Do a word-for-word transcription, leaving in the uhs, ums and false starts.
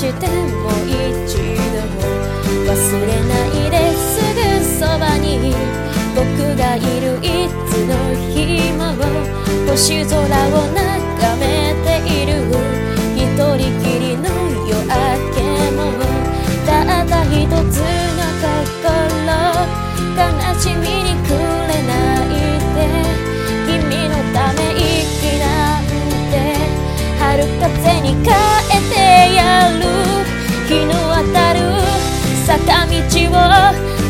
してもう一度忘れないですぐそばに僕がいるいつの日も星空を眺めている一人きりの夜明けもたった一つの心悲しみにくれないで君のため息なんて春風に変えてやる日の当たる坂道を